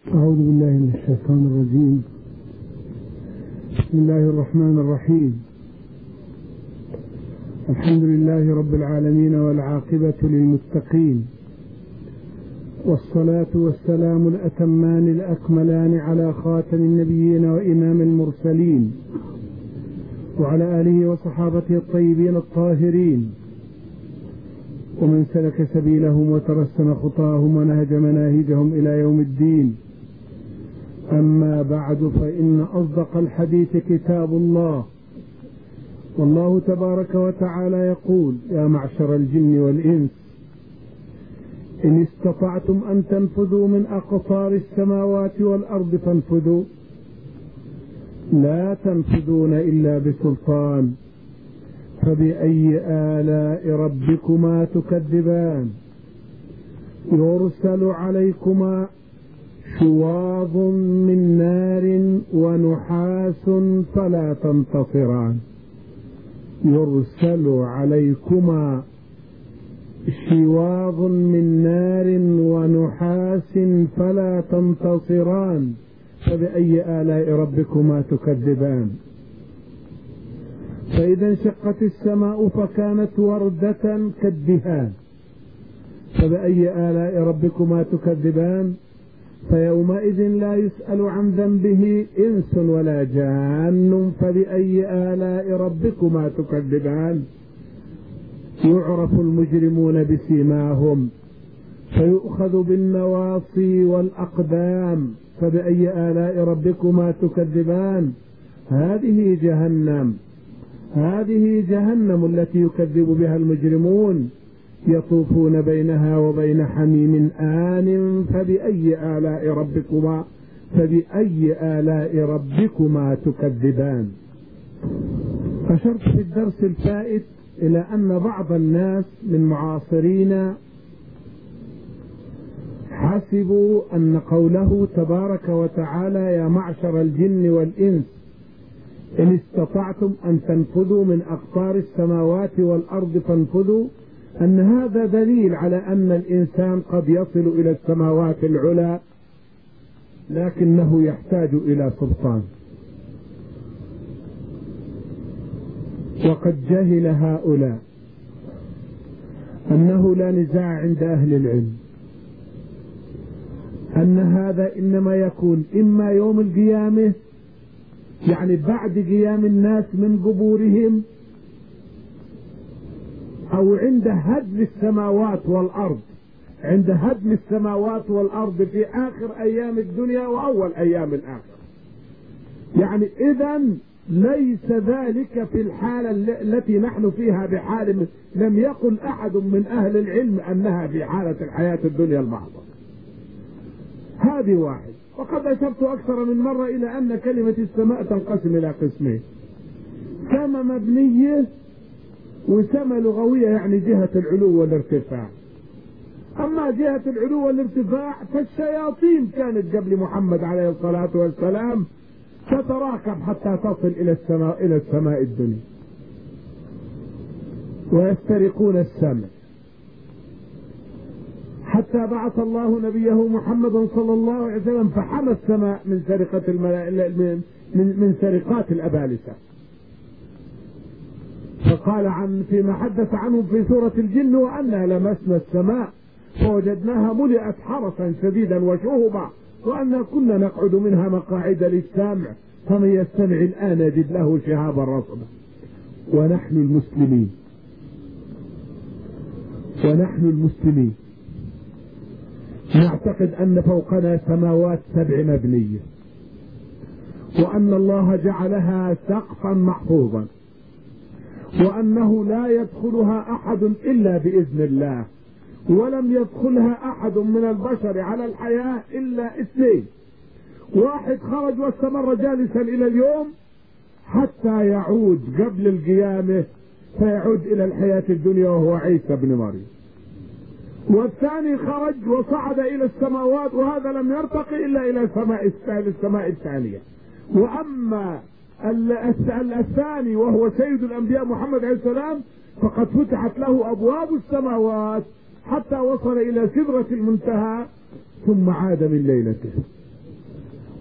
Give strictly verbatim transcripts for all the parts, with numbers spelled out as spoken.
أعوذ بالله من الشيطان الرجيم. بسم الله الرحمن الرحيم. الحمد لله رب العالمين والعاقبة للمتقين، والصلاة والسلام الأتمان الأكملان على خاتم النبيين وإمام المرسلين وعلى آله وصحابته الطيبين الطاهرين ومن سلك سبيلهم وترسم خطاهم ونهج مناهجهم إلى يوم الدين. أما بعد، فإن أصدق الحديث كتاب الله، والله تبارك وتعالى يقول: يا معشر الجن والإنس إن استطعتم أن تنفذوا من أقطار السماوات والأرض فانفذوا، لا تنفذون إلا بسلطان، فبأي آلاء ربكما تكذبان؟ يرسل عليكما شواظ من نار ونحاس فلا تنتصران. يرسل عليكما شواظ من نار ونحاس فلا تنتصران، فبأي آلاء ربكما تكذبان؟ فإذا انشقت السماء فكانت وردة كالدهان، فبأي آلاء ربكما تكذبان؟ فيومئذ لا يسأل عن ذنبه إنس ولا جان، فبأي آلاء ربكما تكذبان؟ يعرف المجرمون بسيماهم فيؤخذ بالنواصي والأقدام، فبأي آلاء ربكما تكذبان؟ هذه جهنم هذه جهنم التي يكذب بها المجرمون، يطوفون بينها وبين حميم آن، فبأي آلاء ربكما فبأي آلاء ربكما تكذبان؟ أشرت في الدرس الفائت إلى أن بعض الناس من معاصرين حسبوا أن قوله تبارك وتعالى: يا معشر الجن والإنس إن استطعتم أن تنفذوا من أقطار السماوات والأرض فانفذوا، أن هذا دليل على أن الإنسان قد يصل إلى السماوات العلى، لكنه يحتاج إلى سلطان. وقد جهل هؤلاء أنه لا نزاع عند أهل العلم أن هذا إنما يكون إما يوم القيامة، يعني بعد قيام الناس من قبورهم، أو عند هدم السماوات والأرض عند هدم السماوات والأرض في آخر أيام الدنيا وأول أيام الآخرة. يعني إذن ليس ذلك في الحالة التي نحن فيها بحال، لم يقل أحد من أهل العلم أنها في حالة الحياة الدنيا المحضة. هذه واحد. وقد أشرت أكثر من مرة إلى أن كلمة السماء تنقسم إلى قسمين: سماء مبنية وسماء لغوية، يعني جهة العلو والارتفاع. أما جهة العلو والارتفاع فالشياطين كانت قبل محمد عليه الصلاة والسلام تتراكب حتى تصل إلى السماء إلى السماء الدنيا، ويسترقون السمع حتى بعث الله نبيه محمد صلى الله عليه وسلم فحمى السماء من سرقة الملائكة من من سرقات الأبالسة. فقال عن فيما حدث عنه في سورة الجن: وأنا لمسنا السماء فوجدناها ملئت حرسا شديدا وشهبا، وأنا كنا نقعد منها مقاعد للسمع، فمن يستمع الآن يجد له شهابا رصدا. ونحن المسلمين ونحن المسلمين نعتقد أن فوقنا سماوات سبع مبنية، وأن الله جعلها سقفا محفوظا، وأنه لا يدخلها أحد إلا بإذن الله، ولم يدخلها أحد من البشر على الحياة إلا اثنين: واحد خرج واستمر جالسا إلى اليوم حتى يعود قبل القيامة فيعود إلى الحياة الدنيا وهو عيسى بن مريم، والثاني خرج وصعد إلى السماوات وهذا لم يرتقي إلا إلى السماء الثانية. وأما الثاني وهو سيد الأنبياء محمد عليه السلام فقد فتحت له أبواب السماوات حتى وصل إلى سدرة المنتهى ثم عاد من ليلته.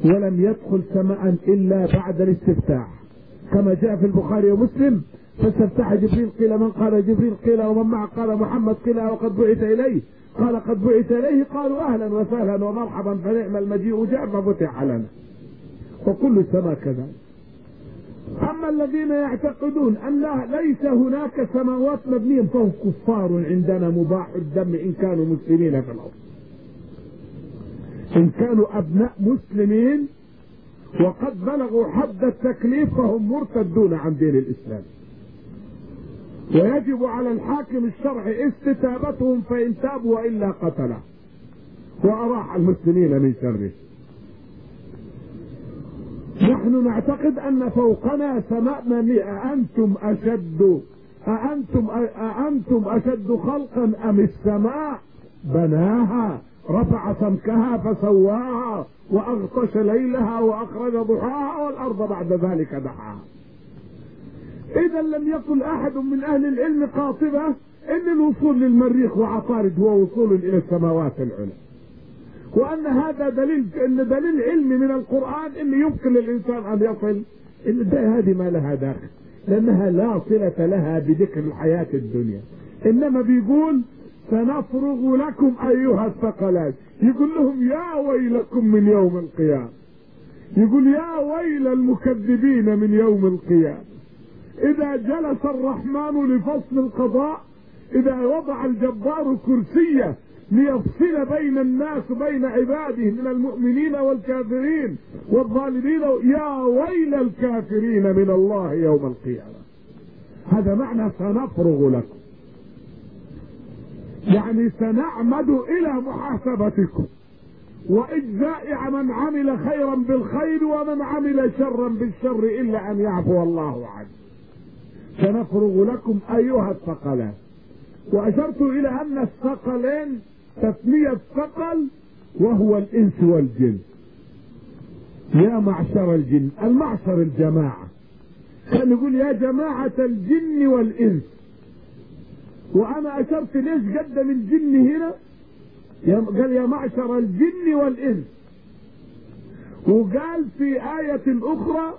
ولم يدخل سماء إلا بعد الاستفتاح، كما جاء في البخاري ومسلم: فاستفتح جبريل، قيل من؟ قال جبريل. قيل ومن معه؟ قال محمد. قيل وقد بعث إليه؟ قال قد بعث إليه. قالوا أهلا وسهلا ومرحبا، فنعم المجيء جاء، ففتح لنا. وكل السماء كذلك. أما الذين يعتقدون أن ليس هناك سماوات مبنية فهم كفار عندنا مباح الدم إن كانوا مسلمين في الأرض. إن كانوا أبناء مسلمين وقد بلغوا حد التكليف فهم مرتدون عن دين الإسلام، ويجب على الحاكم الشرعي استتابتهم، فإن تابوا وإلا قتله وأراح المسلمين من شره. نحن نعتقد أن فوقنا سماء ممليئة. أنتم أشد أأنتم أأنتم أشد خلقا أم السماء بناها رفع سمكها فسواها وأغطش ليلها وأخرج ضحاها والأرض بعد ذلك دحاها. إذا لم يقل أحد من أهل العلم قاطبة إن الوصول للمريخ وعطارد هو وصول إلى السماوات العلى، وأن هذا دليل إن دليل علمي من القرآن إن يمكن للإنسان أن يصل إن ده. هذه ما لها داخل، لأنها لا صلة لها بذكر الحياة الدنيا. إنما بيقول سنفرغ لكم أيها الثقلان، يقول لهم يا ويلكم من يوم القيامة، يقول يا ويل المكذبين من يوم القيامة. إذا جلس الرحمن لفصل القضاء، إذا وضع الجبار كرسيه ليفصل بين الناس بين عباده من المؤمنين والكافرين والظالمين، يا ويل الكافرين من الله يوم القيامة. هذا معنى سنفرغ لكم، يعني سنعمد إلى محاسبتكم وإجزاء من عمل خيرا بالخير ومن عمل شرا بالشر إلا أن يعفو الله عنه. سنفرغ لكم أيها الثقلان. وأشرت إلى أن الثقلين تسمية ثقل وهو الإنس والجن. يا معشر الجن، المعشر الجماعة، كان يقول يا جماعة الجن والإنس. وأنا أشرت ليش قدم الجن هنا؟ قال يا معشر الجن والإنس، وقال في آية أخرى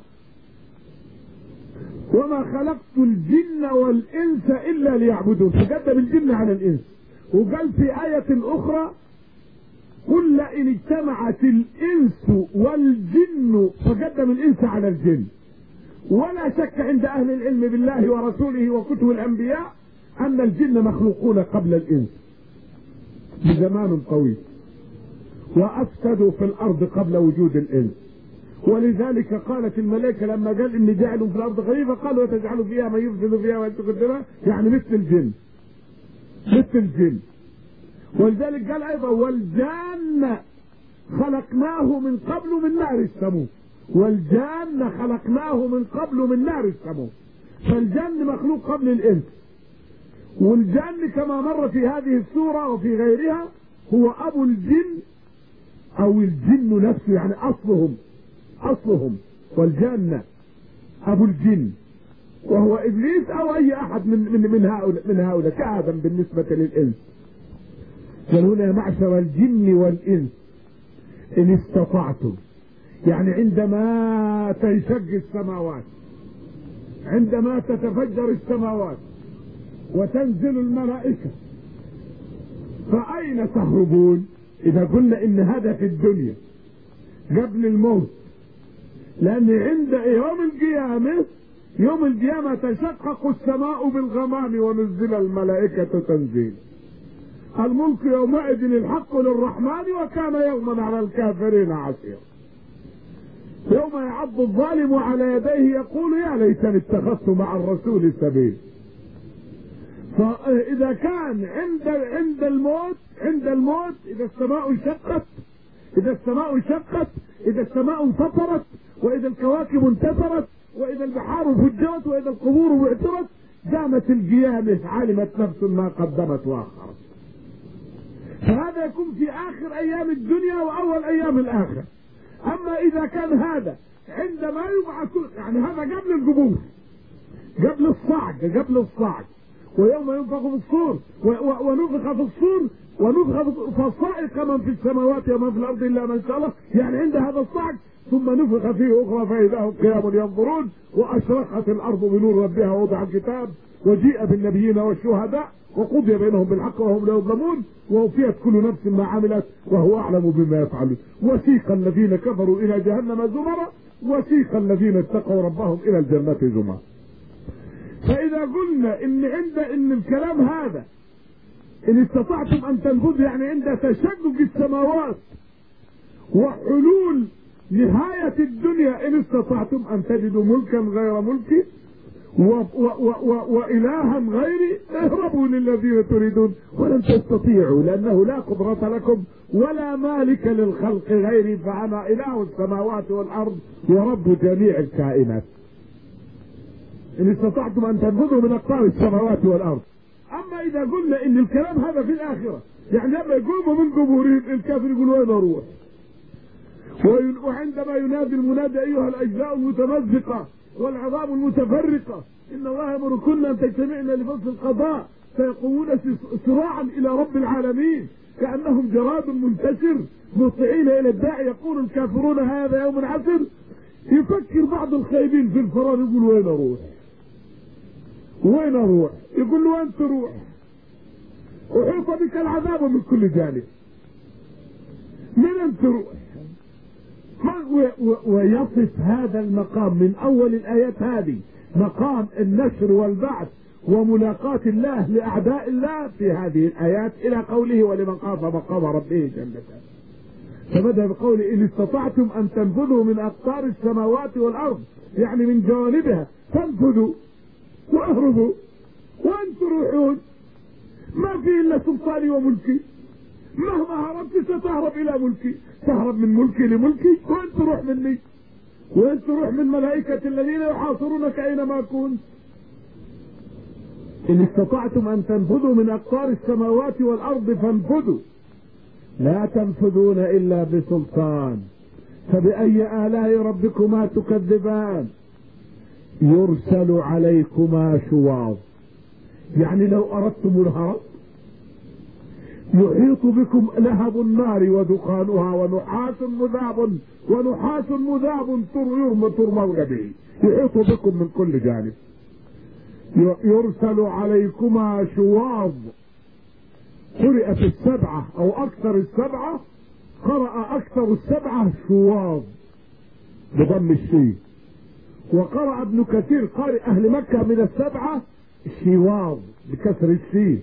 وما خلقت الجن والإنس إلا ليعبدون، فقدم الجن على الإنس. وقال في آية أخرى قل لئن اجتمعت الإنس والجن، فقدم الإنس على الجن. ولا شك عند أهل العلم بالله ورسوله وكتب الأنبياء أن الجن مخلوقون قبل الإنس بزمان طويل، وأفسدوا في الأرض قبل وجود الإنس. ولذلك قالت الملائكة لما قال إني جاعل في الأرض خليفة، قالوا وتجعل فيها من يفسد فيها ويسفك الدماء، يعني مثل الجن مثل الجن. ولذلك قال أيضا والجان خلقناه من قبل من نار السموم، والجان خلقناه من قبل من نار السموم. فالجن مخلوق قبل الإنس، والجن كما مر في هذه السورة وفي غيرها هو أبو الجن أو الجن نفسه، يعني أصلهم أصلهم والجنة أبو الجن، وهو إبليس أو أي أحد من من من هؤلاء من هؤلاء كآدم بالنسبة للإنس. فهنا معشر الجن والإنس إن استطعتم، يعني عندما تنشق السماوات، عندما تتفجر السماوات وتنزل الملائكة، فأين تهربون؟ إذا قلنا إن هذا في الدنيا قبل الموت، لأن عند يوم القيامة يوم القيامة تشقق السماء بالغمام ونزل الملائكة تنزيل. الملك يومئذ الحق للرحمن وكان يوما على الكافرين عسيرا. يوم يعض الظالم على يديه يقول يا ليتني اتخذت مع الرسول سبيل. فإذا كان عند عند الموت عند الموت إذا السماء انشقت إذا السماء انشقت إذا السماء انفطرت وإذا الكواكب انتثرت وإذا البحار فجرت وإذا القبور بعثرت، دامت القيامة علمت نفس ما قدمت وأخرت. فهذا يكون في آخر أيام الدنيا وأول أيام الآخرة. أما إذا كان هذا عندما يبعث، يعني هذا قبل القبور، قبل الصعق قبل الصعق ويوم ينفخ في الصور ونفخ في الصور ونفخ فصائق من في السماوات ومن في الارض الا من شاء الله، يعني عند هذا الصعق ثم نفخ فيه اخرى فاذا هم قيام ينظرون واشرقت الارض بنور ربها ووضع الكتاب وجيء بالنبيين والشهداء وقضي بينهم بالحق وهم لا يظلمون ووفيت كل نفس ما عملت وهو اعلم بما يفعلون. وسيق الذين كفروا الى جهنم زمرا وسيق الذين اتقوا ربهم الى الجنه زمرا. فاذا قلنا ان عند ان الكلام هذا ان استطعتم ان تنفذوا يعني عند تشقق السماوات وحلول نهاية الدنيا ان استطعتم ان تجدوا ملكا غير ملكي وإلها غيري اهربوا للذين تريدون ولن تستطيعوا لأنه لا قدرة لكم ولا مالك للخلق غيري فأنا إله السماوات والأرض ورب جميع الكائنات. إن استطعتم أن تنفذوا من أقطار السماوات والأرض. أما إذا قلنا إن الكلام هذا في الآخرة يعني لما يقوموا من قبورهم الكافر يقول وين أروح؟ وعندما ينادي المنادي أيها الأجزاء المتمزقة والعظام المتفرقة إن الله يأمركن أن تجتمعن لفصل القضاء فيقومون سراعا إلى رب العالمين كأنهم جراد منتشر مطيعين إلى الداعي يقول الكافرون هذا يوم عسر. يفكر بعض الخايبين في الفرار يقول وين أروح؟ وين أروح؟ يقول له وين تروح؟ أحيط بك العذاب من كل جانب من أن تروح؟ ويصف هذا المقام من اول الايات هذه مقام النشر والبعث وملاقاة الله لاعداء الله في هذه الايات الى قوله ولمن خاف مقام ربه جنتان. فبدأ بقوله ان استطعتم ان تنفذوا من اقطار السماوات والارض يعني من جوانبها فانفذوا واهربوا وان تروحون ما في الا سلطاني وملكي مهما هربت ستهرب الى ملكي تهرب من ملكي لملكي وين تروح مني وين تروح من ملائكة الذين يحاصرونك اينما كنت. ان استطعتم ان تنفذوا من اقطار السماوات والارض فانفذوا لا تنفذون الا بسلطان فبأي آلاء ربكما تكذبان يرسل عليكما شواظ يعني لو اردتم الهرب يحيط بكم لهب النار ودخانها ونحاس مذاب ونحاس مذاب ترمون به يحيط بكم من كل جانب. يرسل عليكما شواظ قرئت السبعة او اكثر السبعة قرأ اكثر السبعة شواظ بضم الشين وقرأ ابن كثير قارئ اهل مكة من السبعة شواظ بكسر الشين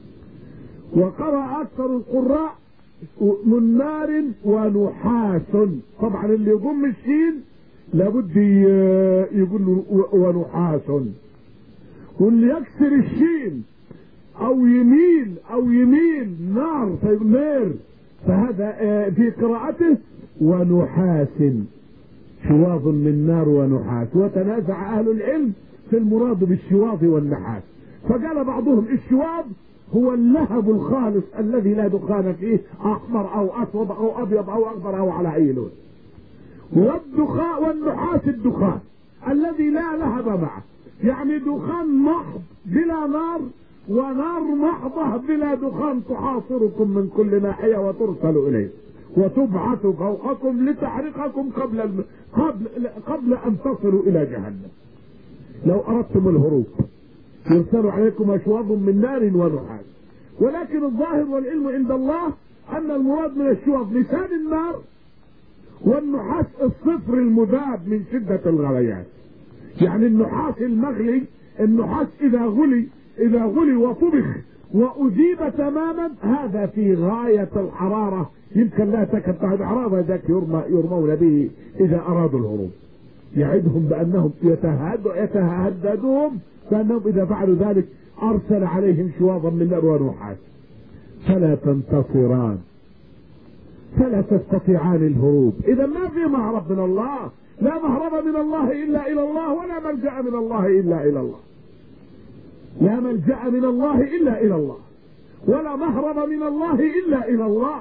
وقرأ أكثر القراء من نار ونحاس. طبعا اللي يضم الشين لابد يقول له ونحاس واللي يكسر الشين أو يميل أو يميل نار نار فهذا في قراءته ونحاس شواظ من نار ونحاس. وتنازع أهل العلم في المراد بالشواظ والنحاس فقال بعضهم الشواظ هو اللهب الخالص الذي لا دخان فيه احمر او اسود او ابيض او اخضر او على اي لون والدخان والنحاس الدخان الذي لا لهب معه يعني دخان محض بلا نار ونار محضة بلا دخان تحاصركم من كل ناحية وترسل اليه وتبعث فوقكم لتحرقكم قبل الم... قبل قبل ان تصلوا الى جهنم. لو اردتم الهروب يرسل عليكم اشواظ من نار ونحاس. ولكن الظاهر والعلم عند الله ان المراد من الشواظ لسان النار والنحاس الصفر المذاب من شدة الغليان يعني النحاس المغلي النحاس اذا غلي اذا غلي وطبخ واذيب تماما هذا في غاية الحرارة يمكن لا تكاد تحت حرارة ذاك يرمى يرمون به اذا ارادوا الهروب. يعدهم بانهم يتهددهم فانهم اذا فعلوا ذلك ارسل عليهم شواظا من نار ونحاس فلا تنتصران فلا تستطيعان الهروب. اذا ما في مهرب من الله لا مهرب من الله الا الى الله ولا ملجأ من الله الا الى الله لا ملجأ من الله الا الى الله ولا مهرب من الله الا الى الله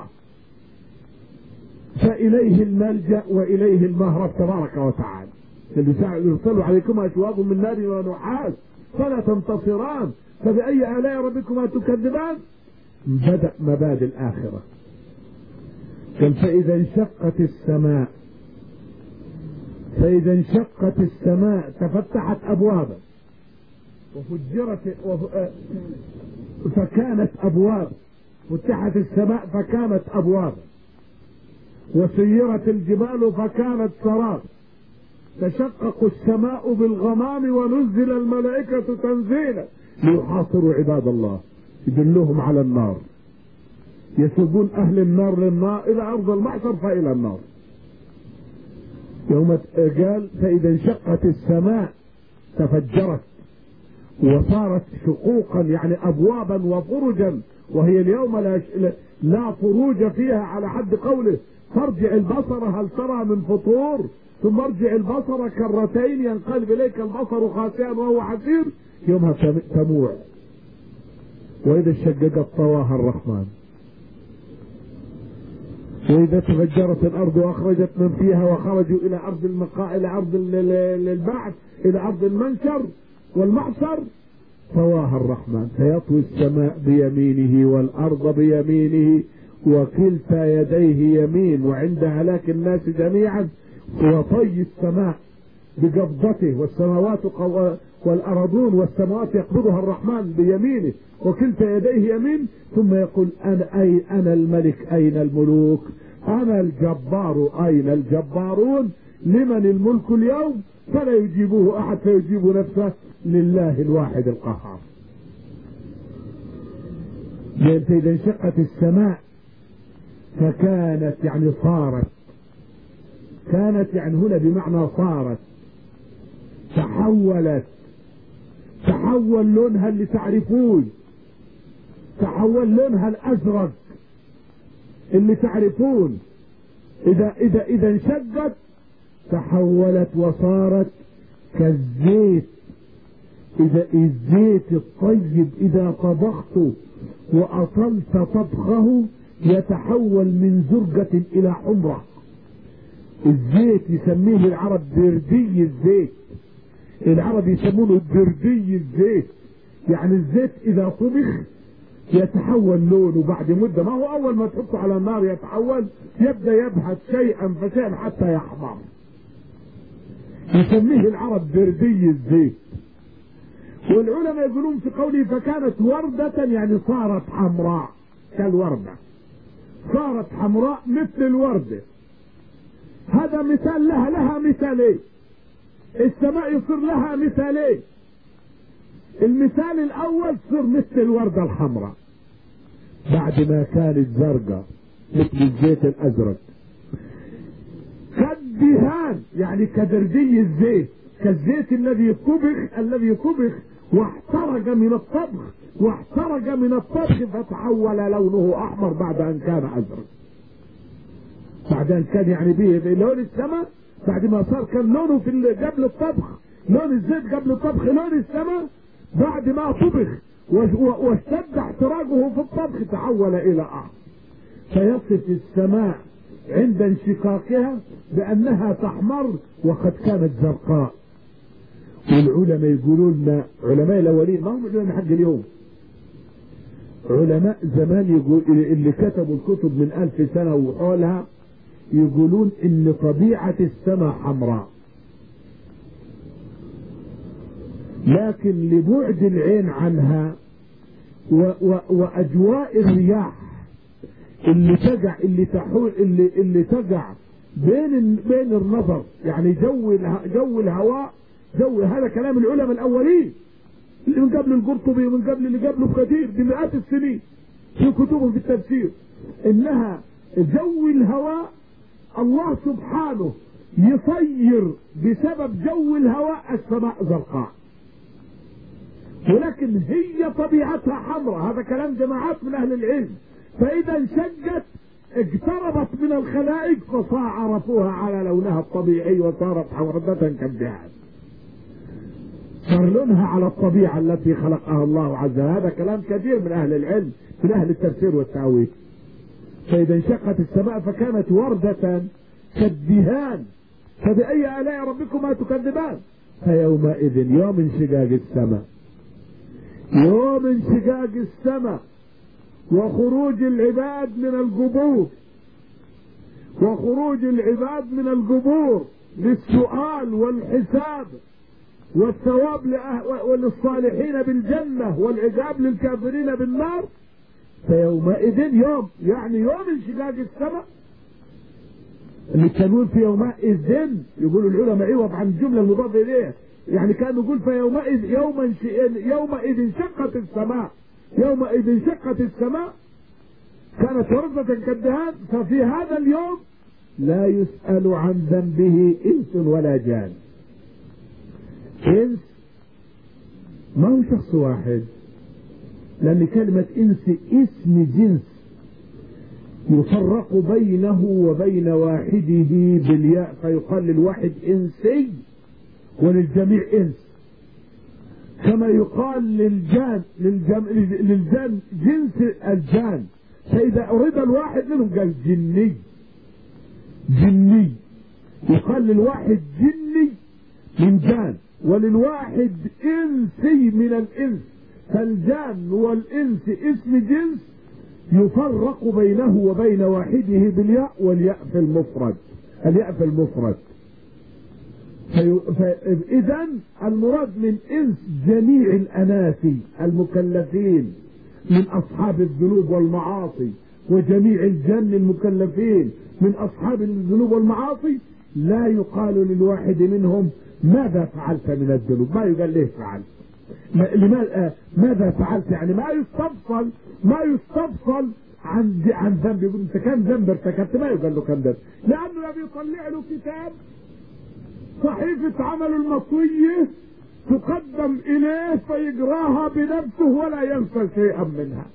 فاليه الملجأ واليه المهرب تبارك وتعالى. يرسل عليكم اشواظ من نار ونحاس فلا تنتصران فبأي آلاء ربكما تكذبان. بدأ مبادئ الآخرة. قال فإذا انشقت السماء فإذا انشقت السماء تفتحت أبوابا وفجرت فكانت أبواب، فتحت السماء فكانت أبوابا، وسيرت الجبال فكانت سراب، تشقق السماء بالغمام ونزل الملائكة تنزيلا ليحاصروا عباد الله، يدلوهم على النار، يسوقون أهل النار للنار إلى أرض المحشر فإلى النار. يوم قال فإذا انشقت السماء تفجرت وصارت شقوقا يعني أبوابا وفرجا، وهي اليوم لا, لا فروج فيها على حد قوله فارجع البصر هل ترى من فطور ثم ارجع البصر كرتين ينقلب إليك البصر خاسئا وهو حسير. يومها تموع. وإذا اشققت طواها الرحمن، وإذا تفجرت الأرض وأخرجت من فيها وخرجوا إلى أرض المقاء إلى أرض البعث إلى أرض المنشر والمعصر طواها الرحمن، فيطوي السماء بيمينه والأرض بيمينه وكلتا يديه يمين، وعند هلاك الناس جميعا وطي السماء بقبضته، والسماوات والأرضون والسماوات يقبضها الرحمن بيمينه وكلتا يديه يمين، ثم يقول أنا أي أنا الملك أين الملوك، أنا الجبار أين الجبارون، لمن الملك اليوم؟ فلا يجيبوه أحد فيجيب نفسه لله الواحد القهار. إذا انشقت السماء فكانت يعني صارت، كانت يعني هنا بمعنى صارت، تحولت، تحول لونها اللي تعرفون، تحول لونها الأزرق اللي تعرفون. إذا إذا إذا انشقت تحولت وصارت كالزيت، إذا الزيت الطيب إذا طبخته وأطلت طبخه يتحول من زرقة إلى حمرة. الزيت يسميه العرب بردي الزيت، العرب يسمونه بردي الزيت، يعني الزيت إذا طبخ يتحول لونه بعد مدة، ما هو أول ما تحطه على النار يتحول، يبدأ يبحث شيئا فشيئا حتى يحمر، يسميه العرب بردي الزيت. والعلماء يقولون في قوله فكانت وردة يعني صارت حمراء كالوردة، صارت حمراء مثل الوردة. هذا مثال لها، لها مثالين، السماء يصير لها مثالين. المثال الأول تصير مثل الوردة الحمراء بعد ما كانت زرقاء مثل الزيت الأزرق، كالدهان يعني كدردي الزيت، كالزيت الذي طبخ الذي طبخ واحترق من الطبخ واحترق من الطبخ فتحول لونه أحمر بعد أن كان أزرق، بعد أن كان يعني به لون السماء، بعد ما صار كان لونه في قبل الطبخ لون الزيت قبل الطبخ لون السماء، بعد ما طبخ واشتد احتراقه في الطبخ تحول إلى أحمر. فيصف السماء عند انشقاقها بأنها تحمر وقد كانت زرقاء. والعلماء يقولون، علماء الأولين ما هم علماء حق اليوم، علماء زمان يقول اللي كتبوا الكتب من ألف سنة وحولها يقولون إن طبيعة السماء حمراء، لكن لبعد العين عنها و و وأجواء الرياح اللي تقع اللي تحول اللي اللي تقع بين بين النظر، يعني جو جو الهواء، جو هذا كلام العلماء الأولين اللي من قبل القرطبي ومن قبل اللي قبله بكثير بمئات السنين في كتبهم في التفسير، إنها جو الهواء الله سبحانه يصير بسبب جو الهواء السماء زرقاء، ولكن هي طبيعتها حمراء. هذا كلام جماعات من أهل العلم. فإذا انشقت اقتربت من الخلائق فعرفوها على لونها الطبيعي وصارت حمراء كالدهان، صار لونها على الطبيعة التي خلقها الله عز وجل. هذا كلام كثير من أهل العلم من أهل التفسير والتأويل. فإذا انشقت السماء فكانت وردة كالدهان فبأي آلاء ربكما تكذبان. فيومئذ يوم انشقاق السماء يوم انشقاق السماء وخروج العباد من القبور، وخروج العباد من القبور للسؤال والحساب والثواب للصالحين بالجنة والعقاب للكافرين بالنار. فيومئذ يوم يعني يوم انشقاق السماء اللي كانوا في يومئذ يقولوا العلماء عوض عن الجملة المضافة إليها، يعني كانوا يقول فيومئذ يوم يومئذ انشقت السماء، يومئذ انشقت السماء كانت وردة كالدهان. ففي هذا اليوم لا يسأل عن ذنبه إنس ولا جان. إنس ما هو شخص واحد، لأن كلمة إنس اسم جنس يفرق بينه وبين واحده بالياء، فيقال للواحد إنسي وللجميع إنس، كما يقال للجان للجم... للجان جنس الجان، فإذا أريد الواحد منهم قال جني جني، يقال للواحد جني من جان وللواحد إنسي من الإنس. فالجان والإنس اسم جنس يفرق بينه وبين واحده بالياء، والياء في المفرد، الياء في المفرد. فإذا المراد من إنس جميع الأناس المكلفين من أصحاب الذنوب والمعاصي، وجميع الجن المكلفين من أصحاب الذنوب والمعاصي. لا يقال للواحد منهم ماذا فعلت من الذنوب، ما يقال ليه فعلت، لماذا ماذا فعلت، يعني ما يستفصل ما يستفصل عن عن ذنب، يقول انت كم ذنب ارتكبت، ما يقال له كم ذنب، لانه بيطلع له كتاب صحيفة عمل المطوية تقدم اليه فيقراها بنفسه ولا ينسى شيئا منها.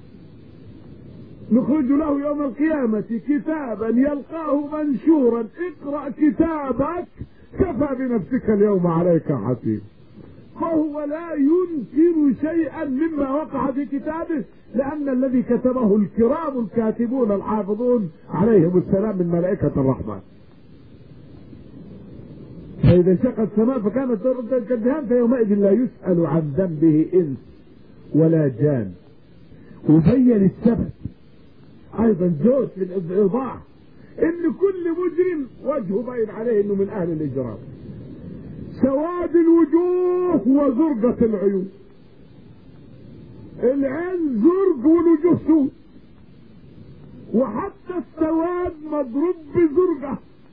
نخرج له يوم القيامة كتابا يلقاه منشورا اقرأ كتابك كفى بنفسك اليوم عليك حسيب. فهو لا ينكر شيئا مما وقع في كتابه، لأن الذي كتبه الكرام الكاتبون الحافظون عليهم السلام من ملائكة الرحمن. فإذا انشقت السماء فكانت كالدهان فيومئذ لا يسأل عن ذنبه إنس ولا جان. وبين السبب أيضا جوز في الإيضاح إن كل مجرم وجهه باين عليه إنه من أهل الإجرام، سواد الوجوه وزرقة العيون، العين زرق والوجوه سود، وحتى السواد مضروب بزرقة.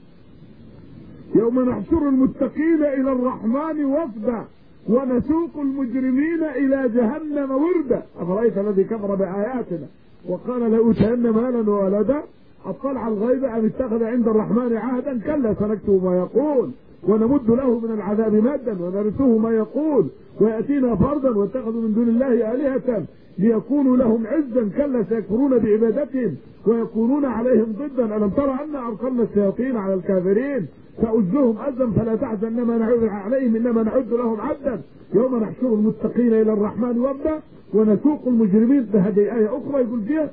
يوم نحشر المتقين إلى الرحمن وفدا ونسوق المجرمين إلى جهنم وردا. أفرأيت الذي كفر بآياتنا وقال لأوتين مالا وولدا أطلع الغيب أم اتخذ عند الرحمن عهدا كلا سنكتب ما يقول ونمد له من العذاب مدا ونرثه ما يقول ويأتينا فردا واتخذوا من دون الله آلهة ليكونوا لهم عزا كلا سيكفرون بعبادتهم ويكونون عليهم ضدا. ألم ترى أن أرسلنا الشياطين على الكافرين فأجزهم أزا فلا تحزن إنما نعود عليهم إنما نعد لهم عدا. يوم نحشر المتقين إلى الرحمن وفدا ونسوق المجرمين. بهذه آية أخرى يقول فيها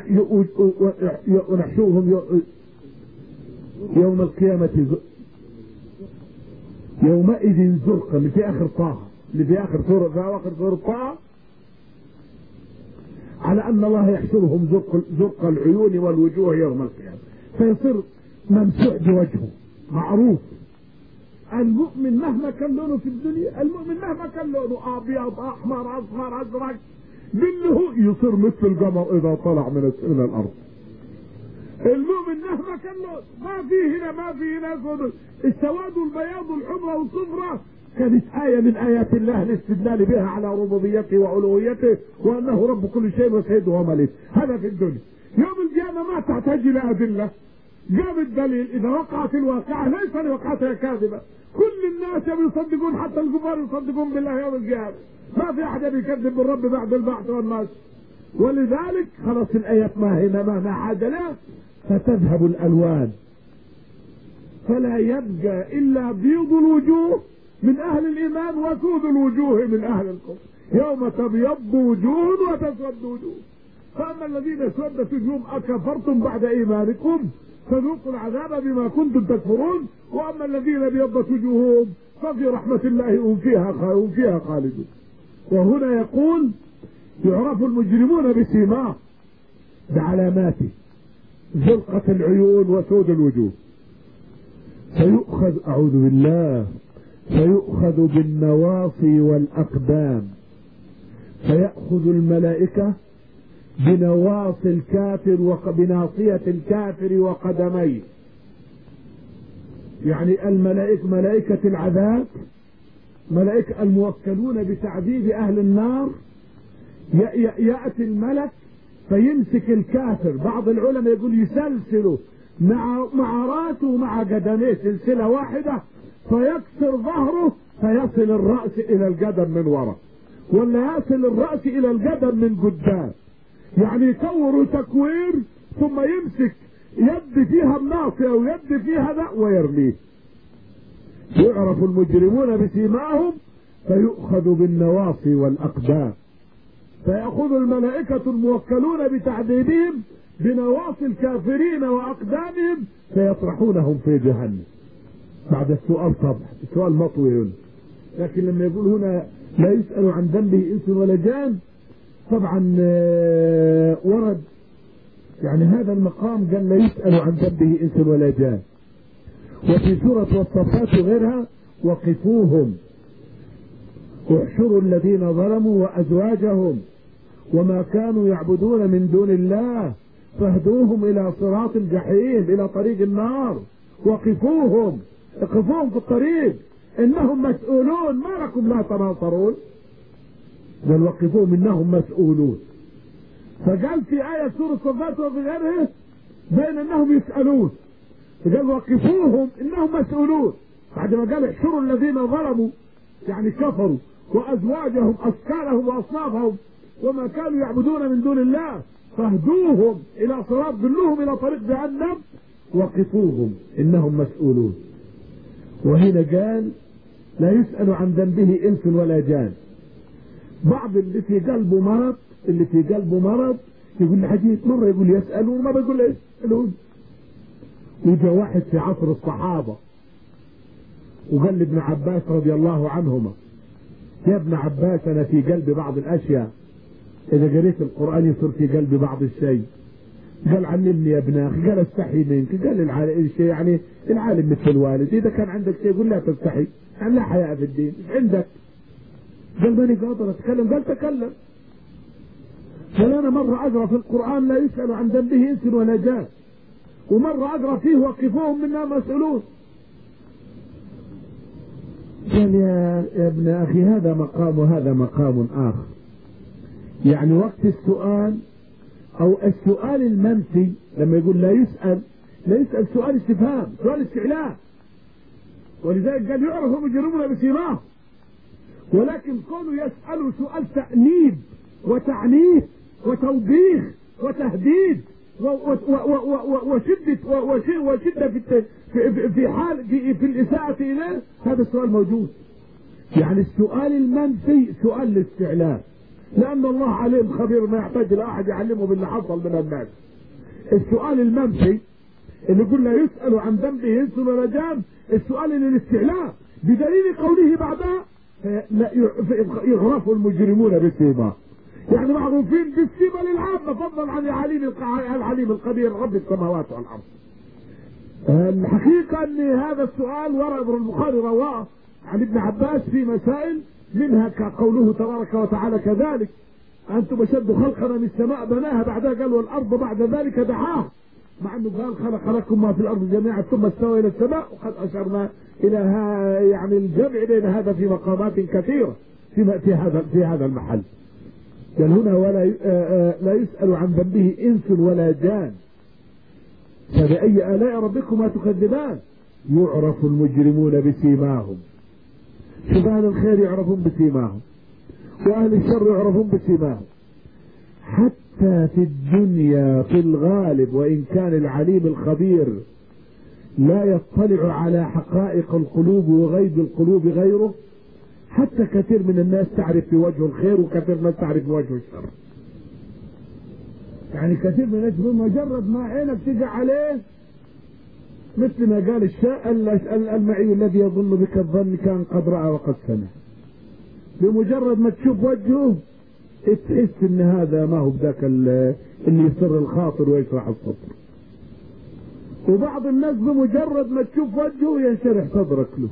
ونحشرهم يوم القيامة يومئذ زرقا، اللي في آخر طه، اللي في آخر سورة في آخر سورة طه، على أن الله يحشرهم زرق زرق العيون والوجوه يوم القيامة، فيصير ممسوح بوجهه معروف. المؤمن مهما كان لونه في الدنيا، المؤمن مهما كان لونه أبيض أحمر أصفر أزرق منه يصير مثل القمر إذا طلع من من الأرض. المؤمن مهما كان له ما فيه هنا ما فيه هنا السواد والبياض والحمرة والصفرة كانت آية من آيات الله الاستدلال بها على ربوبيته وألوهيته وأنه رب كل شيء وسيده ومليك. هذا في الدنيا. يوم القيامة ما تحتاج إلى أدلة، جاب الدليل. إذا وقعت الواقعة ليس لوقعتها كاذبة، كل الناس يصدقون حتى الكفار يصدقون بالله يوم القيامة، ما في أحد يكذب بالرب بعد البعث والناس. ولذلك خلاص الآيات ما هنا ما ما حاجة لها، فتذهب الألوان فلا يبقى إلا بيض الوجوه من أهل الإيمان وسود الوجوه من أهل الكفر. يوم تبيض وجوه وتسود وجوه. فأما الذين اسودت وجوههم أكفرتم بعد إيمانكم فذوقوا العذاب بما كنتم تكفرون، وأما الذين ابيضت وجوههم ففي رحمة الله هم فيها هم فيها خالدون. وهنا يقول يعرف المجرمون بسيماه، بعلاماته، زرقة العيون وسود الوجوه. فيؤخذ، أعوذ بالله، فيؤخذ بالنواصي والأقدام، فيأخذ الملائكة بنواصي الكافر وبناصية الكافر وقدميه. يعني الملائكة ملائكة العذاب، ملائكة الموكلون بتعذيب أهل النار، يأتي الملك فيمسك الكافر. بعض العلماء يقول يسلسله مع مع راسه ومع قدميه سلسلة واحدة، فيكسر ظهره فيصل الرأس إلى القدم من وراء، ولا يصل الرأس إلى القدم من قدام. يعني يكور تكوير ثم يمسك يد فيها الناصية أو يد فيها ذا ويرميه. يعرف المجرمون بسيماهم فيؤخذ بالنواصي والأقدام، فيأخذ الملائكة الموكلون بتعذيبهم بنواصي الكافرين وأقدامهم فيطرحونهم في جهنم. بعد السؤال طبعا، السؤال مطوي، لكن لما يقول هنا لا يسأل عن ذنبه إنس ولا جان، طبعا ورد يعني هذا المقام قال لا يسأل عن ذنبه إنس ولا جان. وفي سورة والصفات وغيرها وقفوهم واحشروا الذين ظلموا وأزواجهم وما كانوا يعبدون من دون الله فاهدوهم إلى صراط الجحيم، إلى طريق النار. وقفوهم، اقفوهم في الطريق إنهم مسؤولون، ما لكم لا تناصرون. بل وقفوهم إنهم مسؤولون. فقال في آية سورة الصفات وفي غيرها بين أنهم يسألون، فقال وقفوهم إنهم مسؤولون. بعد ما قال احشروا الذين ظلموا يعني كفروا وأزواجهم أشكالهم وأصنافهم وما كانوا يعبدون من دون الله فاهدوهم إلى صراط، دلوهم إلى طريق جهنم. وقفوهم إنهم مسؤولون. وهنا قال لا يسأل عن ذنبه إنس ولا جان. بعض اللي في قلبه مرض، اللي في قلبه مرض يقول لحديث مرة يقول يسألون، مرة يقول يسألون. وجاء واحد في عصر الصحابة وقال لابن عباس رضي الله عنهما يا ابن عباس أنا في قلبي بعض الأشياء، إذا قريت القرآن يصير في قلبي بعض الشيء. قال علمني يا ابن أخي. قال استحي منك. قال العالم شيء يعني العالم مثل الوالد، إذا كان عندك شيء قل لا تستحي، يعني لا حياء في الدين عندك. قال ماني قادر أتكلم. قال تكلم. قال أنا مرة أقرأ في القرآن لا يسأل عن ذنبه إنس ولا جان، ومرة أقرأ فيه وقفوهم منا مسؤولون. قال يا ابن أخي هذا مقام وهذا مقام آخر. يعني وقت السؤال أو السؤال المنفي لما يقول لا يسأل، لا يسأل سؤال استفهام، سؤال استعلاء، ولذلك قال يعرف المجرمون بسيماه. ولكن كونوا يسألوا سؤال تأنيب وتعنيف وتوبيخ وتهديد وشدة وشدة في في حال في, في الإساءة إليه، هذا السؤال موجود. يعني السؤال المنفي سؤال الاستعلاء، لأن الله عليم خبير ما يحتاج لأحد يعلمه باللي حصل من الناس. السؤال المنفي اللي قلنا يسأل عن ذنبه إنس ولا جان، السؤال للاستعلاء بدليل قوله بعدها يعرف المجرمون بسيماه، يعني معروفين بالسيمة للعامة فضلا عن العليم العليم القدير رب السماوات والأرض. الحقيقة أن هذا السؤال ورد ابن البخاري رواه عن ابن عباس في مسائل، منها كقوله تبارك وتعالى كذلك أنتم أشد خلقا من السماء بناها بعدها قال والأرض بعد ذلك دحاها، مع أنه قال خلق لكم ما في الأرض جميعا ثم استوى إلى السماء. وقد أشرنا إلى يعني الجمع بين هذا في مقامات كثيرة في في هذا في هذا المحل. قال هنا ولا لا يسأل عن ذنبه إنس ولا جان فبأي آلاء ربكما تكذبان. يعرف المجرمون بسيماهم. شوف أهل الخير يعرفون بسيماهم وأهل الشر يعرفون بسيماهم. حتى في الدنيا في الغالب وإن كان العليم الخبير لا يطلع على حقائق القلوب وغيب القلوب غيره، حتى كثير من الناس تعرف في وجه الخير وكثير من الناس تعرف في وجه الشر. يعني كثير من الناس بمجرد ما عينك تجي عليه مثل ما قال الشاء المعي الذي يظن بك الظن كان قد رأى وقد سمع. بمجرد ما تشوف وجهه تحس ان هذا ما هو بذاك اللي يسر الخاطر ويشرح الصدر. وبعض الناس بمجرد ما تشوف وجهه ينشرح صدرك له.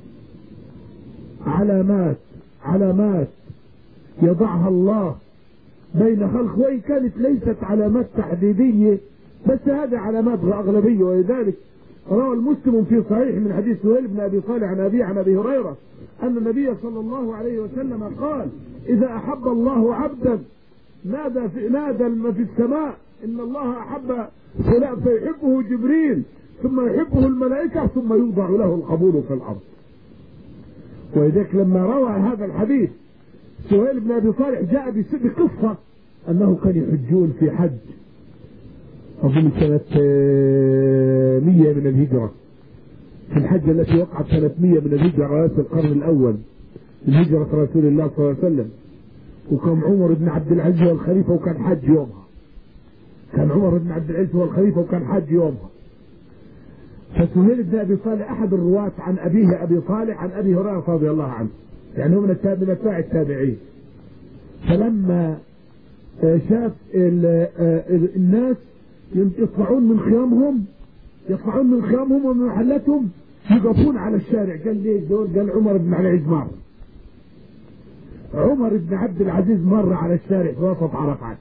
علامات علامات يضعها الله بين خلق، وإن كانت ليست علامات تحديدية، بس هذه علامات أغلبية. ولذلك روى المسلم في صحيح من حديث سهيل بن أبي صالح عن أبي عن أبي هريرة أن النبي صلى الله عليه وسلم قال: إذا أحب الله عبدا نادى في نادى في السماء إن الله أحب فلان فيحبه جبريل ثم يحبه الملائكة ثم يوضع له القبول في الأرض. ولذلك لما روى هذا الحديث سهيل بن أبي صالح جاء بقصة أنه كان يحجون في حج أظن سنة مية من الهجرة، في الحجة التي وقعت سنة مية من الهجرة رأس القرن الأول من هجرة رسول الله صلى الله عليه وسلم. وكان عمر بن عبد العزيز هو الخليفة وكان حج يومها. كان عمر بن عبد العزيز هو الخليفة وكان حج يومها. فسهيل بن أبي صالح أحد الرواة عن أبيه أبي صالح عن أبي هريرة رضي الله عنه، يعني هو من أتباع التابعين. فلما شاف الناس يطلعون من خيامهم يطلعون من خيامهم ومن محلتهم يقفون على الشارع، قال ليه دول؟ قال عمر بن عبد العزيز مر عمر بن عبد العزيز مر على الشارع في وسط عرفات،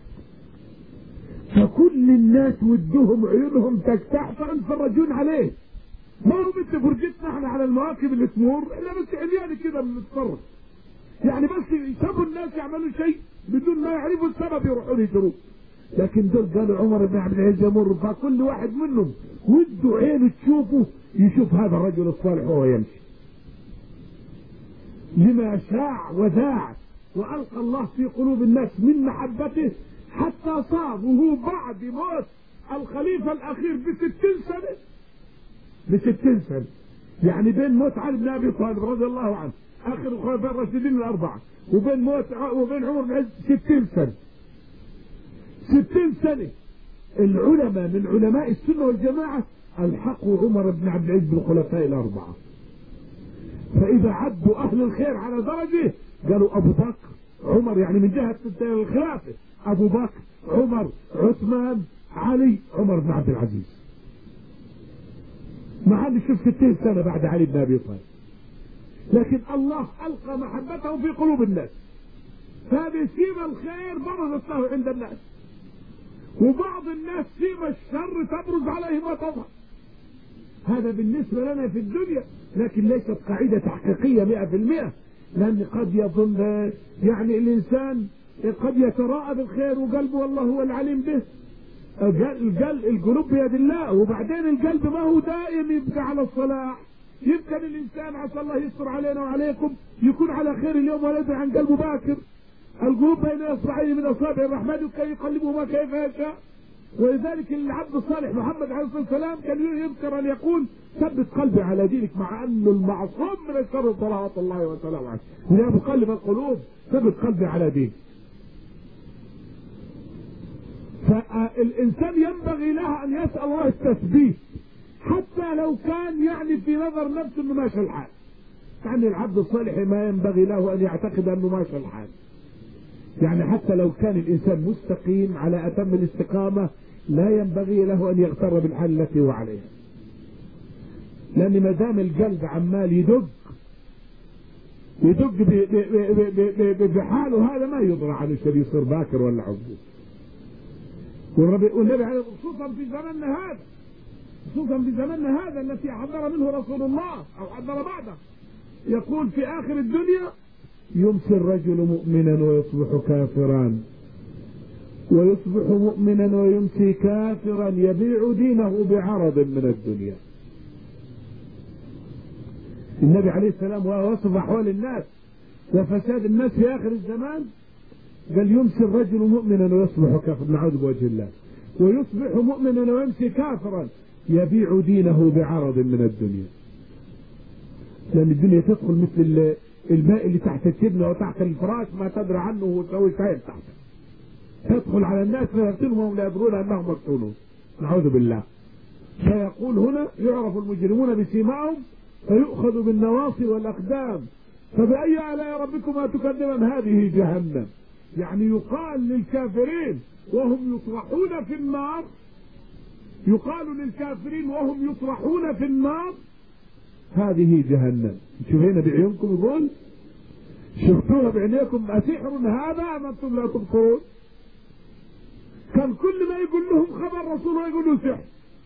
فكل الناس ودهم عيونهم تكتح فانفرجون عليه. ما هو مثل فرجتنا احنا على المواكب اللي تمر، احنا بس عمياني كده بنتفرج، يعني بس يشوفوا الناس يعملوا شيء بدون ما يعرفوا السبب يروحون يجروا. لكن دول قالوا عمر بن عبد العزيز يمر، فكل واحد منهم وده عينه تشوفه يشوف هذا الرجل الصالح وهو يمشي. لما شاع وذاع وألقى الله في قلوب الناس من محبته حتى صار وهو بعد موت الخليفة الأخير بستين سنة بستين سنة يعني بين موت علي بن أبي طالب رضي الله عنه آخر الخلفاء الراشدين الأربعة وبين موت وبين عمر بن عبد العزيز ستين سنة ستين سنة. العلماء من علماء السنة والجماعة الحقوا عمر بن عبد العزيز بالخلفاء الأربعة. فإذا عدوا أهل الخير على درجة قالوا أبو بكر عمر، يعني من جهة الخلافة أبو بكر عمر عثمان علي عمر بن عبد العزيز. ما حد يشوف ستين سنة بعد علي بن أبي طالب، لكن الله ألقى محبته في قلوب الناس، فهذه سيما الخير برزت له عند الناس، وبعض الناس سيما الشر تبرز عليهم وتظهر. هذا بالنسبة لنا في الدنيا، لكن ليست قاعدة حقيقية مئة في المئة، لأن قد يظن يعني الإنسان قد يتراءى بالخير وقلبه والله هو العليم به. القلب القلوب بيد الله، وبعدين القلب ما هو دائم يبقى على الصلاح. يمكن الإنسان عسى الله يستر علينا وعليكم يكون على خير اليوم ولا يدري عن قلبه باكر. القلوب بين اصبعين من اصابع الرحمن وكي يقلبهما كيف يشاء. ولذلك العبد الصالح محمد عليه الصلاه والسلام كان يذكر ان يقول ثبت قلبي على دينك، مع انه المعصوم من الشر صلوات الله وسلامه عليه، ويا مقلب القلوب ثبت قلبي على دينك. فالانسان ينبغي له ان يسال الله التثبيت حتى لو كان يعني في نظر نفسه انه ماشي الحال. يعني العبد الصالح ما ينبغي له ان يعتقد انه ماشي الحال، يعني حتى لو كان الإنسان مستقيم على أتم الاستقامة لا ينبغي له أن يغتر بالحال التي هو عليها، لأن ما دام القلب عمال يدق يدق بحاله هذا ما يضرع عنه شيء يصير باكر ولا عبود. والنبي عليه خصوصا في زمننا هذا خصوصا في زمننا هذا التي حذر منه رسول الله أو حذر بعده، يقول في آخر الدنيا يمسي الرجل مؤمنا ويصبح كافرا ويصبح مؤمنا ويمسي كافرا يبيع دينه بعرض من الدنيا. النبي عليه السلام وصف أحوال الناس وفساد الناس في آخر الزمان قال يمسي الرجل مؤمنا ويصبح كافرا، نعوذ بوجه الله، ويصبح مؤمنا ويمسي كافرا يبيع دينه بعرض من الدنيا. لأن الدنيا تدخل مثل الماء اللي تحت التبنة وتحت الفراش ما تدري عنه وتسوي شيء تحت، تدخل على الناس فيقتلهم وهم لا يدرون انهم مقتولون، نعوذ بالله. فيقول هنا يعرف المجرمون بسيماهم فيؤخذ بالنواصي والاقدام فبأي آلاء ربكما تكذبان؟ هذه جهنم. يعني يقال للكافرين وهم يطرحون في النار، يقال للكافرين وهم يطرحون في النار هذه جهنم. شوف هنا بعيونكم يقول شفتوها بعينيكم أسحر هذا أم أنتم لا تبصرون؟ كان كل ما يقول لهم خبر رسوله يقولوا سحر،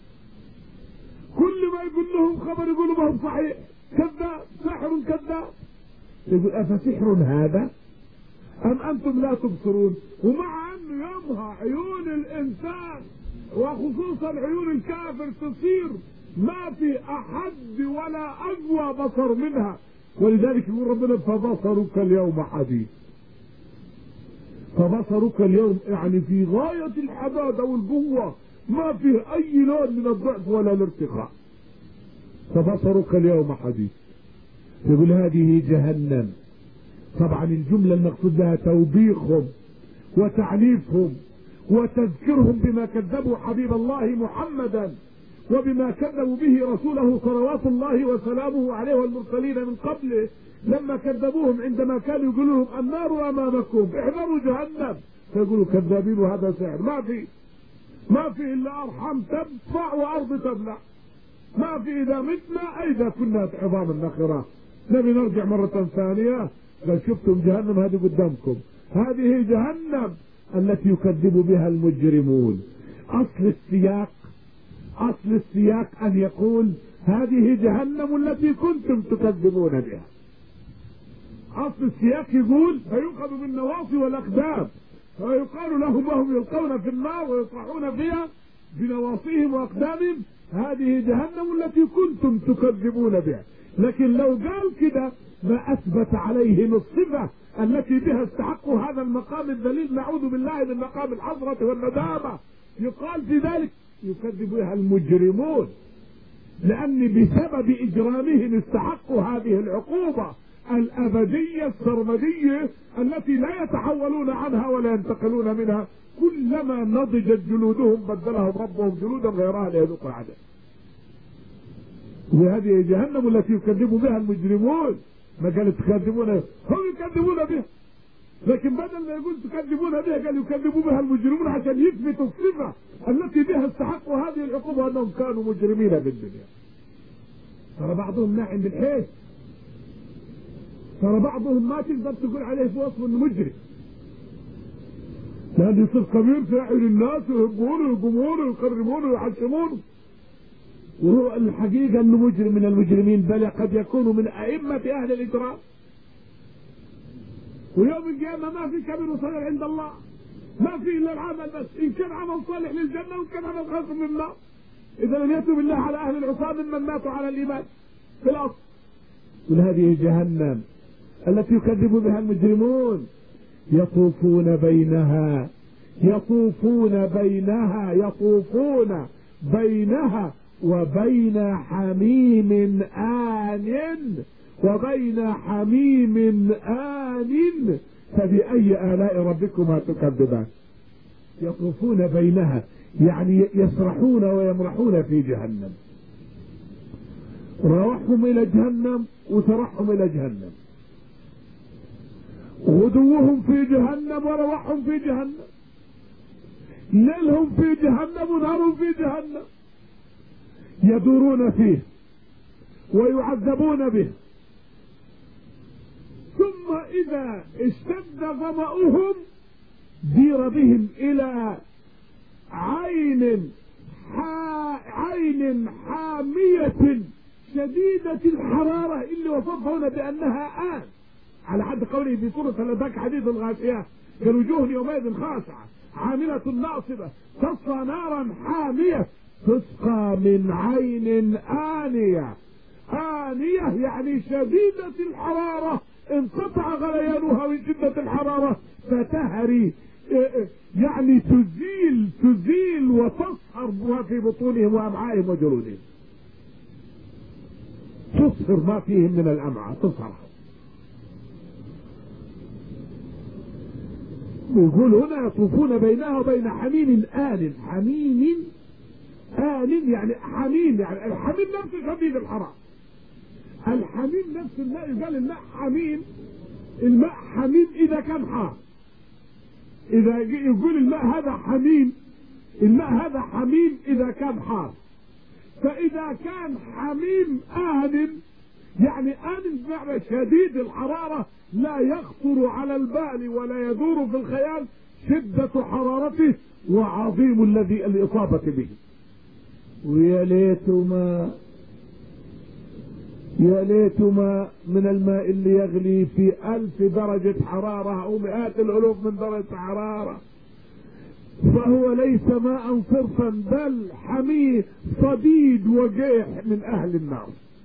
كل ما يقول لهم خبر يقولوا ما هو صحيح، كذاب، ساحر كذاب. يقول أفسحر هذا أم أنتم لا تبصرون؟ ومع أنه يومها عيون الإنسان وخصوصا عيون الكافر تصير ما في أحد ولا أقوى بصر منها، ولذلك يقول ربنا فبصرك اليوم حديد. فبصرك اليوم يعني في غاية الحدادة والقوة، ما فيه أي لون من الضعف ولا الارتخاء. فبصرك اليوم حديد. يقول هذه جهنم. طبعا الجملة المقصود بها توبيخهم وتعنيفهم وتذكرهم بما كذبوا حبيب الله محمدا وبما كذبوا به رسوله صلوات الله وسلامه عليه والمرسلين من قبله، لما كذبوهم عندما كانوا يقولوا لهم النار امامكم احذروا جهنم، فيقولوا كذابين وهذا سحر. ما في ما في الا ارحام تدفع وارض تبلع، ما في اذا متنا اذا كنا عظاما نخره. نبي نرجع مرة ثانية قال شفتم جهنم هذه قدامكم، هذه جهنم التي يكذب بها المجرمون. اصل السياق اصل السياق ان يقول هذه جهنم التي كنتم تكذبون بها. اصل السياق يقول فيؤخذ بالنواصي والاقدام فيقال لهم وهم يلقون في النار ويطرحون فيها بنواصيهم واقدامهم هذه جهنم التي كنتم تكذبون بها. لكن لو قال كده ما اثبت عليهم الصفه التي بها استحقوا هذا المقام الذليل، نعوذ بالله من مقام الحسرة والندامة. يقال في ذلك يكذب بها المجرمون، لأن بسبب إجرامهم استحقوا هذه العقوبة الأبدية السرمدية التي لا يتحولون عنها ولا ينتقلون منها. كلما نضجت جلودهم بدلهم ربهم جلودا غيرها ليذوقوا عذاب. وهذه جهنم التي يكذب بها المجرمون. ما قال تكذبون، هم يكذبون بها، لكن بدل ما يقول تكذبون بها قال يكذبوا بها المجرمون عشان يثبتوا الصفة التي بها استحقوا هذه العقوبة أنهم كانوا مجرمين بالدنيا. ترى بعضهم ناعم بالحيث، ترى بعضهم ما تقدر تقول عليه في وصف انه مجرم، لأنه يصير كبير في أعين الناس ويحبونه ويقومونه ويكرمونه ويحشمونه، وهو الحقيقة انه مجرم من المجرمين، بل قد يكون من ائمة اهل الاجرام. ويوم القيامة ما في كبير وصغير عند الله، ما في الا العمل بس، ان كان عمل صالح للجنة وان كان عمل خاص للنار. اذا لم يتوب بالله على اهل العصاة ممن ماتوا على الايمان في الاصل. هذه جهنم التي يكذب بها المجرمون يطوفون بينها يطوفون بينها يطوفون بينها وبين حميم آن وبين حميم آن فبأي آلاء ربكما تكذبان. يطوفون بينها يعني يسرحون ويمرحون في جهنم، روحهم إلى جهنم وسرحهم إلى جهنم، غدوهم في جهنم وروحهم في جهنم، ليلهم في جهنم ونهارهم في جهنم، يدورون فيه ويعذبون به. ثم إذا اشتد ظمأهم دير بهم إلى عين حا عين حامية شديدة الحرارة اللي وصفها هنا بأنها آن، على حد قوله في سورة هل حديث الغاشية قال وجوه يومئذ خاشعة عاملة ناصبة تصلى نارا حامية تسقى من عين آنية. آنية يعني شديدة الحرارة، انقطع غليانها من شدة الحرارة فتهري، يعني تزيل تزيل وتصهر في بطونهم وأمعائهم وجلودهم، تصهر ما فيهم من الأمعاء تصهر. يقول هنا يطوفون بينها وبين حميم آن. حميم آن يعني حميم، يعني الحميم نفسه شديد الحرارة، الحميم نفس الماء، قال الماء حميم، الماء حميم إذا كان حار. إذا يقول الماء هذا حميم، الماء هذا حميم إذا كان حار. فإذا كان حميم آن، يعني آن بمعنى شديد الحرارة، لا يخطر على البال ولا يدور في الخيال شدة حرارته وعظيم الذي الإصابة به. ويا ليتما يا ليتما من الماء اللي يغلي في ألف درجة حرارة أو مئات الألوف من درجة حرارة، فهو ليس ماء صرفا بل حميم صديد وجيح من أهل النار.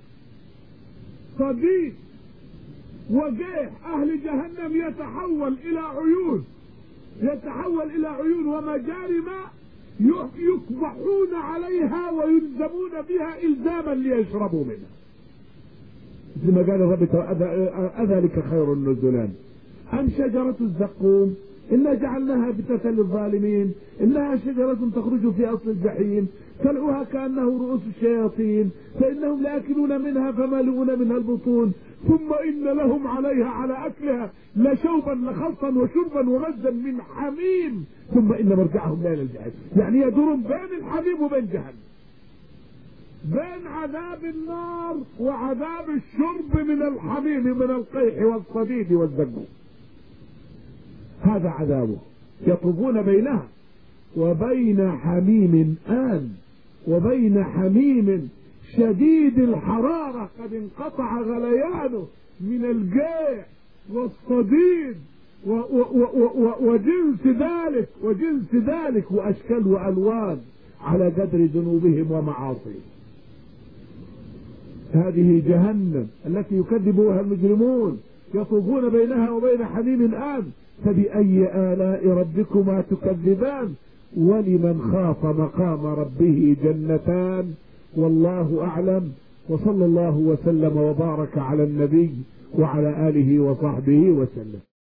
صديد وجيح أهل جهنم يتحول إلى عيون، يتحول إلى عيون ومجاري ماء يكبحون عليها ويلزمون بها إلزاما ليشربوا منها. مثل ما قال الرب أذلك خير النزلان أم شجرة الزقوم إنا جعلناها فتنة للظالمين إنها شجرة تخرج في أصل الجحيم طلعها كأنه رؤوس الشياطين فإنهم لآكلون منها فمالئون منها البطون ثم إن لهم عليها على أكلها لشوبا لخلطا وشربا ومزا من حميم ثم إن مرجعهم إلى الجحيم. يعني يدورون بين الحميم وبين جهنم، بين عذاب النار وعذاب الشرب من الحميم من القيح والصديد والزقوم. هذا عذابه، يطوفون بينها وبين حميم آن وبين حميم شديد الحرارة قد انقطع غليانه من الجيع والصديد وجنس ذلك وجنس ذلك وأشكال وألوان على قدر ذنوبهم ومعاصيهم. هذه جهنم التي يكذبها المجرمون، يطوفون بينها وبين حميم آن. فبأي آلاء ربكما تكذبان ولمن خاف مقام ربه جنتان. والله أعلم، وصلى الله وسلم وبارك على النبي وعلى آله وصحبه وسلم.